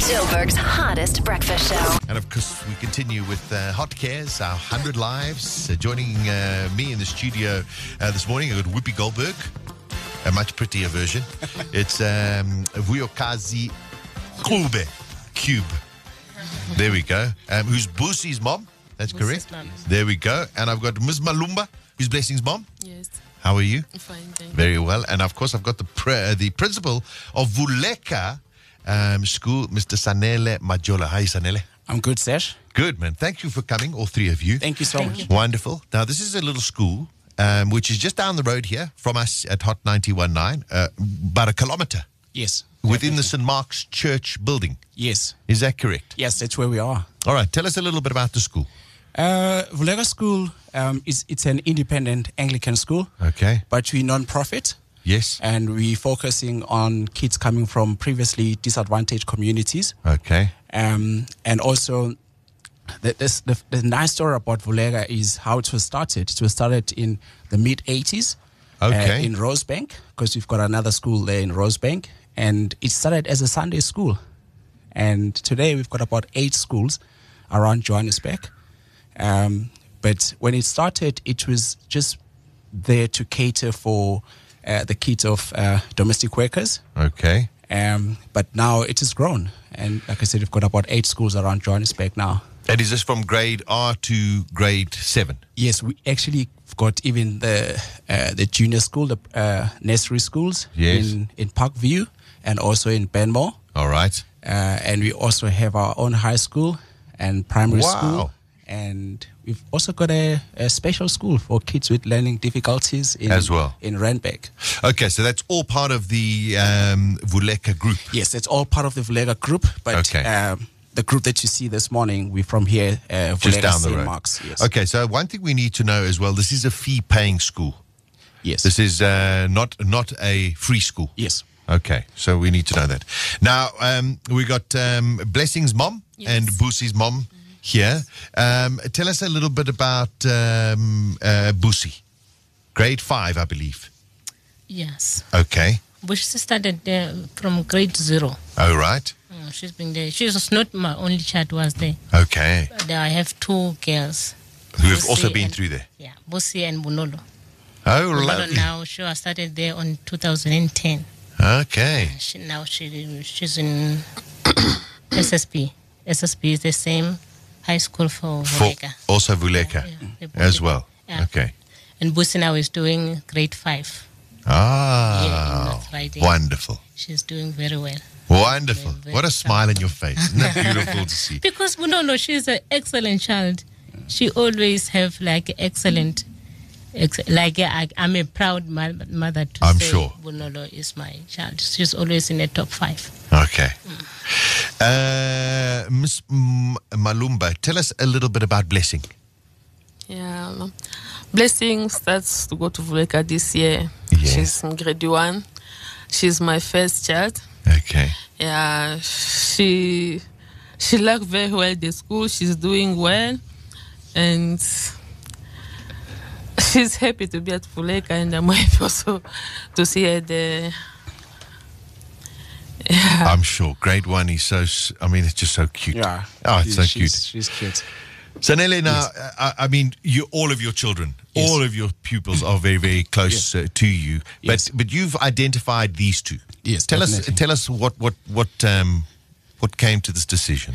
Joburg's hottest breakfast show. And of course, we continue with Hot Cares, our 100 Lives. Joining me in the studio this morning, I've got Whoopi Goldberg, a much prettier version. It's Vuyokazi Cube. There we go. Who's Busi's mom? That's correct. There we go. And I've got Ms. Malumba, who's Blessing's mom. Yes. How are you? Fine, thank you. Very well. And of course, I've got the principal of Vuleka School, Mr. Sanele Majola. Hi, Sanele. I'm good, Sash. Good, man. Thank you for coming, all three of you. Thank you so much. Wonderful. Now, this is a little school which is just down the road here from us at Hot 91.9, about a kilometre. Yes. Within the St. Mark's Church building. Yes. Is that correct? Yes, that's where we are. All right. Tell us a little bit about the school. Vuleka School, it's an independent Anglican school. Okay. But we're non-profit. Yes. And we're focusing on kids coming from previously disadvantaged communities. Okay. And also, the nice story about Vuleka is how it was started. It was started in the mid-'80s. Okay. In Rosebank, because we've got another school there in Rosebank. And it started as a Sunday school. And today we've got about 8 schools around Johannesburg. But when it started, it was just there to cater for the kids of domestic workers. Okay. But now it has grown. And like I said, we've got about 8 schools around Johannesburg now. And is this from grade R to grade 7? Yes, we actually got even the junior school, the nursery schools in Parkview and also in Benmore. All right. And we also have our own high school and primary school. And we've also got a special school for kids with learning difficulties as well in Randburg. Okay, so that's all part of the Vuleka group. Yes, it's all part of the Vuleka group. But the group that you see this morning, we're from here, just down the St. road. Mark's. Yes. Okay, so one thing we need to know as well: this is a fee-paying school. Yes. This is not a free school. Yes. Okay, so we need to know that. Now we got Blessing's mom and Busi's mom here. Tell us a little bit about Busi. Grade 5, I believe. Yes. Okay. Busi started there from grade 0. Oh, right. She's been there. She was not my only child was there. Okay. But I have 2 girls. Who have also been through there? Yeah, Busi and Bunolo. Oh, Bunolo lovely. now, she was started there on 2010. Okay. She's in SSP. SSP is the same high school for Vuleka. Also Vuleka as well. Yeah. Okay. And Busi now is doing grade 5. Ah, wonderful. She's doing very well. Wonderful. Very What a smile on your face. Isn't that beautiful to see? Because Bunolo, she's an excellent child. She always have like excellent, I'm a proud mother to I'm say sure. Bunolo is my child. She's always in the top 5. Okay. Miss Malumba, tell us a little bit about Blessing. Yeah, Blessing starts to go to Vuleka this year. Yes. She's in grade 1. She's my first child. Okay. Yeah, she likes very well the school. She's doing well, and she's happy to be at Vuleka, and I'm happy also to see her there. Yeah. I'm sure. Grade 1 is it's just so cute. Yeah. Oh, it's so cute. She's cute. Sanele, now, all of your children, all of your pupils are very, very close to you. Yes. But you've identified these 2. Yes, Tell definitely. us what came to this decision.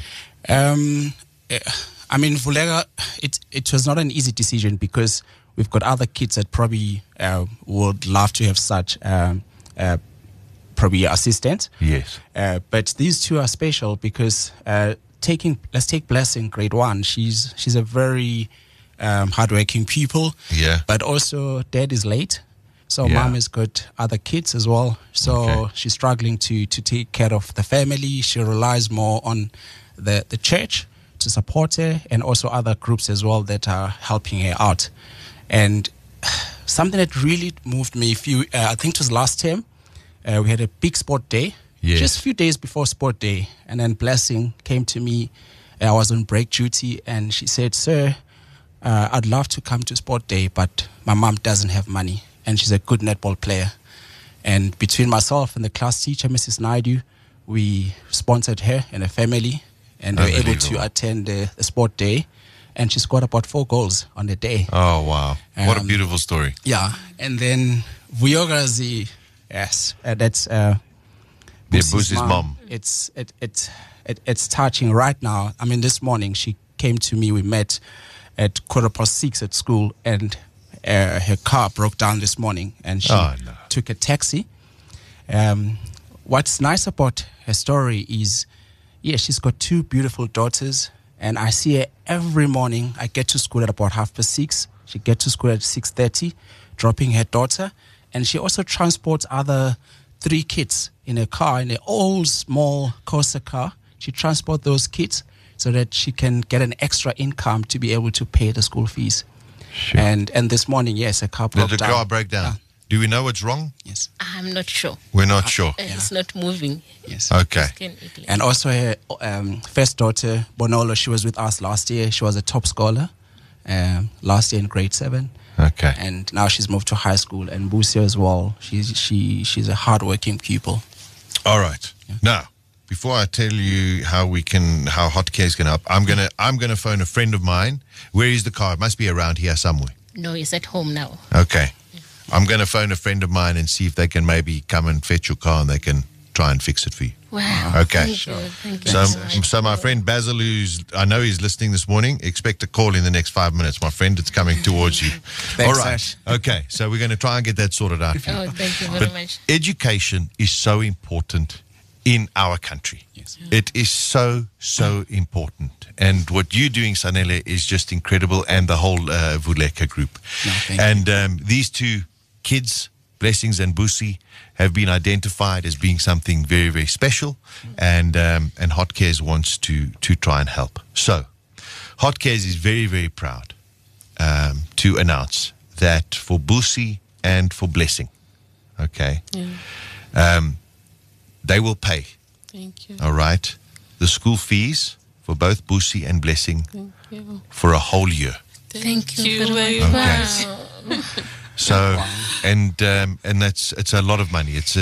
Vuleka, it was not an easy decision because we've got other kids that probably would love to have such probably assistants. Yes. But these 2 are special because let's take Blessing, grade 1. She's a very hardworking pupil. Yeah. But also dad is late. So mom has got other kids as well. So she's struggling to take care of the family. She relies more on the church to support her and also other groups as well that are helping her out. And something that really moved me, I think it was last term, we had a big sport day. Yes. Just a few days before sport day. And then Blessing came to me. I was on break duty and she said, "Sir, I'd love to come to sport day, but my mom doesn't have money. And she's a good netball player." And between myself and the class teacher, Mrs. Naidu, we sponsored her and her family, and they were able to attend the sport day, and she scored about 4 goals on the day. Oh, wow. What a beautiful story. Yeah, and then Vuyokazi, yes, that's Busi's mom. It's touching right now. I mean, this morning she came to me. We met at 6:15 at school, and her car broke down this morning, and she took a taxi. What's nice about her story is, she's got 2 beautiful daughters, and I see her every morning. I get to school at about 6:30. She gets to school at 6:30, dropping her daughter, and she also transports other 3 kids in a car, in an old, small Corsa car. She transports those kids so that she can get an extra income to be able to pay the school fees. Sure. And this morning, yes, a car broke down. Did the car break down? Do we know what's wrong? Yes. I'm not sure. We're not sure. It's not moving. Yes. Okay. And also her first daughter, Bonolo, she was with us last year. She was a top scholar last year in grade 7. Okay. And now she's moved to high school. And Busia as well. She's a hardworking pupil. All right. Yeah. Now, before I tell you how Hot Cares can help, I'm gonna phone a friend of mine. Where is the car? It must be around here somewhere. No, he's at home now. Okay. I'm going to phone a friend of mine and see if they can maybe come and fetch your car and they can try and fix it for you. Wow. Okay. Thank you. So my friend Basil, I know he's listening this morning, expect a call in the next 5 minutes. My friend, it's coming towards you. Thanks, all right. Ash. Okay. So we're going to try and get that sorted out for you. Oh, thank you very much. Education is so important in our country. Yes. It is so important. And what you're doing, Sanele, is just incredible, and the whole Vuleka group. No, thank you. These 2 kids, Blessings and Busi, have been identified as being something very, very special, and Hot Cares wants to try and help. So, Hot Cares is very, very proud to announce that for Busi and for Blessing, okay, they will pay. Thank you. All right, the school fees for both Busi and Blessing for a whole year. Thank you very much. So, and it's a lot of money. It's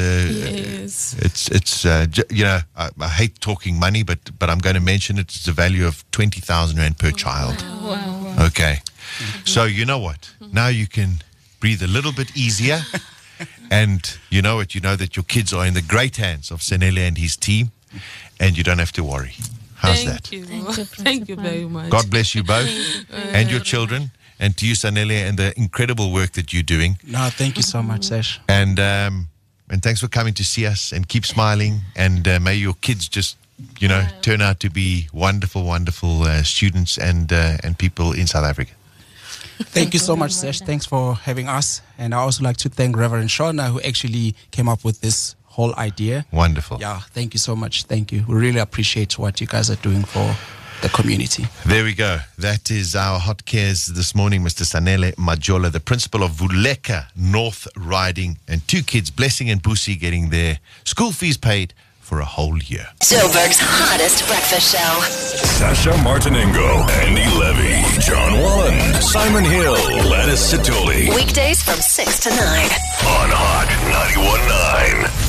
I hate talking money, but I'm going to mention it. It's a value of 20,000 rand per child. Wow. Okay. So you know what? Now you can breathe a little bit easier, and you know what? You know that your kids are in the great hands of Senele and his team, and you don't have to worry. How's that? Thank you very much. God bless you both and your children. And to you, Sanele, and the incredible work that you're doing. No, thank you so much, Sash. And thanks for coming to see us, and keep smiling. And may your kids just, turn out to be wonderful, wonderful students and people in South Africa. Thank you so much, Sash. Thanks for having us. And I also like to thank Reverend Shona, who actually came up with this whole idea. Wonderful. Yeah, thank you so much. Thank you. We really appreciate what you guys are doing for the community. There we go. That is our Hot Cares this morning, Mr. Sanele Majola, the principal of Vuleka North Riding, and 2 kids, Blessing and Busi, getting their school fees paid for a whole year. Joburg's hottest breakfast show. Sasha Martinengo, Andy Levy, John Wallen, Simon Hill, Gladys Sitoli. Weekdays from 6 to 9. On Hot 91.9.